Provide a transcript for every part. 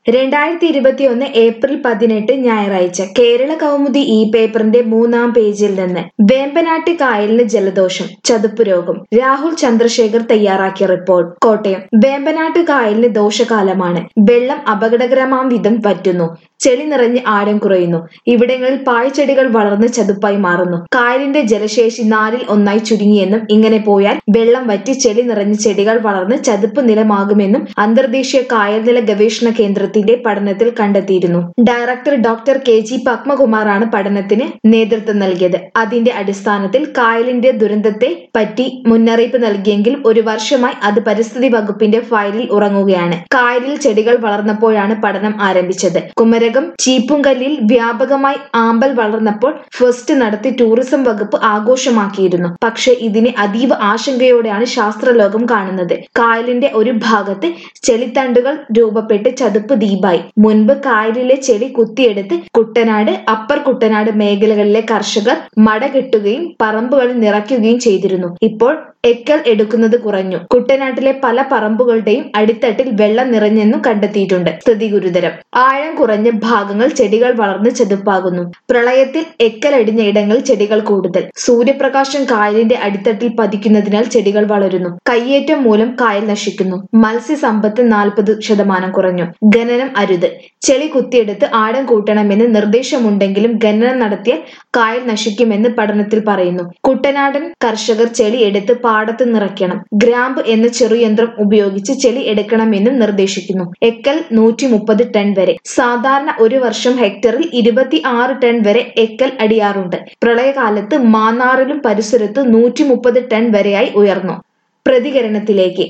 2021 April 18 ഞായറാഴ്ച കേരള കൗമുദി ഈ പേപ്പറിന്റെ 3-ാം പേജിൽ നിന്ന് വേമ്പനാട്ട് കായലിന് ജലദോഷം ചതുപ്പ് രോഗം രാഹുൽ ചന്ദ്രശേഖർ തയ്യാറാക്കിയ റിപ്പോർട്ട് കോട്ടയം വേമ്പനാട്ട് കായലിന് ദോഷകാലമാണ്. വെള്ളം അപകടകരമാം വിധം വറ്റുന്നു. ചെളി നിറഞ്ഞ് ആഴം കുറയുന്നു. ഇവിടങ്ങളിൽ പാഴ്ചെടികൾ വളർന്ന് ചതുപ്പായി മാറുന്നു. കായലിന്റെ ജലശേഷി 1/4 ചുരുങ്ങിയെന്നും ഇങ്ങനെ പോയാൽ വെള്ളം വറ്റി ചെളി നിറഞ്ഞ് ചെടികൾ വളർന്ന് ചതുപ്പ് നിലമാകുമെന്നും അന്തർദേശീയ കായൽനില ഗവേഷണ കേന്ദ്രത്തിന്റെ പഠനത്തിൽ കണ്ടെത്തിയിരുന്നു. Director doctor കെ.ജി. പത്മകുമാറാണ് പഠനത്തിന് നേതൃത്വം നൽകിയത്. അതിന്റെ അടിസ്ഥാനത്തിൽ കായലിന്റെ ദുരന്തത്തെ പറ്റി മുന്നറിയിപ്പ് നൽകിയെങ്കിലും 1 വർഷമായി അത് പരിസ്ഥിതി വകുപ്പിന്റെ ഫയലിൽ ഉറങ്ങുകയാണ്. കായലിൽ ചെടികൾ വളർന്നപ്പോഴാണ് പഠനം ആരംഭിച്ചത്. കുമരകം ചീപ്പുംകല്ലിൽ വ്യാപകമായി ആമ്പൽ വളർന്നപ്പോൾ ഫെസ്റ്റ് നടത്തി ടൂറിസം വകുപ്പ് ആഘോഷമാക്കിയിരുന്നു. പക്ഷേ ഇതിനെ അതീവ ആശങ്കയോടെയാണ് ശാസ്ത്രലോകം കാണുന്നത്. കായലിന്റെ ഒരു ഭാഗത്ത് ചെളിത്തണ്ടുകൾ രൂപപ്പെട്ട് ചതുപ്പ് ദ്വീപായി. മുൻപ് കായലിലെ ചെളി കുത്തിയെടുത്ത് കുട്ടനാട്, അപ്പർ കുട്ടനാട് മേഖലകളിലെ കർഷകർ മടകെട്ടുകയും പറമ്പുകളിൽ നിറയ്ക്കുകയും ചെയ്തിരുന്നു. ഇപ്പോൾ എക്കൽ എടുക്കുന്നത് കുറഞ്ഞു. കുട്ടനാട്ടിലെ പല പറമ്പുകളുടെയും അടിത്തട്ടിൽ വെള്ളം നിറഞ്ഞെന്നും കണ്ടെത്തിയിട്ടുണ്ട്. സ്ഥിതി ഗുരുതരം. ആഴം കുറഞ്ഞ ഭാഗങ്ങൾ ചെടികൾ വളർന്ന് ചതുപ്പാകുന്നു. പ്രളയത്തിൽ എക്കലടിഞ്ഞ ഇടങ്ങളിൽ ചെടികൾ കൂടുതൽ. സൂര്യപ്രകാശം കായലിന്റെ അടിത്തട്ടിൽ പതിക്കുന്നതിനാൽ ചെടികൾ വളരുന്നു. കയ്യേറ്റം മൂലം കായൽ നശിക്കുന്നു. മത്സ്യസമ്പത്ത് 40% കുറഞ്ഞു. ഖനനം അരുത്. ചെളി കുത്തിയെടുത്ത് ആഴം കൂട്ടണമെന്ന് നിർദ്ദേശമുണ്ടെങ്കിലും ഖനനം നടത്തിയാൽ കായൽ നശിക്കുമെന്ന് പഠനത്തിൽ പറയുന്നു. കുട്ടനാടൻ കർഷകർ ചെളി എടുത്ത് പാടത്ത് നിറയ്ക്കണം. ഗ്രാമ്പ് എന്ന ചെറുയന്ത്രം ഉപയോഗിച്ച് ചെളി എടുക്കണമെന്നും നിർദ്ദേശിക്കുന്നു. എക്കൽ 130 ടൺ വരെ. സാധാരണ ഒരു വർഷം ഹെക്ടറിൽ 26 ടൺ വരെ എക്കൽ അടിയാറുണ്ട്. പ്രളയകാലത്ത് മാന്നാറിലും പരിസരത്ത് 130 ടൺ വരെയായി ഉയർന്നു. പ്രതികരണത്തിലേക്ക്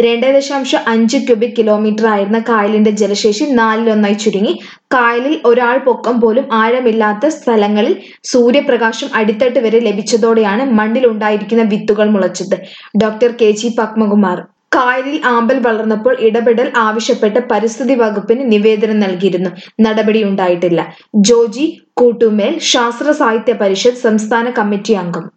2.5 ക്യൂബിക് കിലോമീറ്റർ ആയിരുന്ന കായലിന്റെ ജലശേഷി 1/4 ചുരുങ്ങി. കായലിൽ ഒരാൾ പൊക്കം പോലും ആഴമില്ലാത്ത സ്ഥലങ്ങളിൽ സൂര്യപ്രകാശം അടിത്തട്ട് വരെ ലഭിച്ചതോടെയാണ് മണ്ണിൽ ഉണ്ടായിരിക്കുന്ന വിത്തുകൾ മുളച്ചത്. ഡോക്ടർ കെ.ജി. പത്മകുമാർ കായലിൽ ആമ്പൽ വളർന്നപ്പോൾ ഇടപെടൽ ആവശ്യപ്പെട്ട് പരിസ്ഥിതി വകുപ്പിന് നിവേദനം നൽകിയിരുന്നു. നടപടിയുണ്ടായിട്ടില്ല. ജോജി കൂട്ടുമേൽ ശാസ്ത്ര സാഹിത്യ പരിഷത്ത് സംസ്ഥാന കമ്മിറ്റി അംഗം.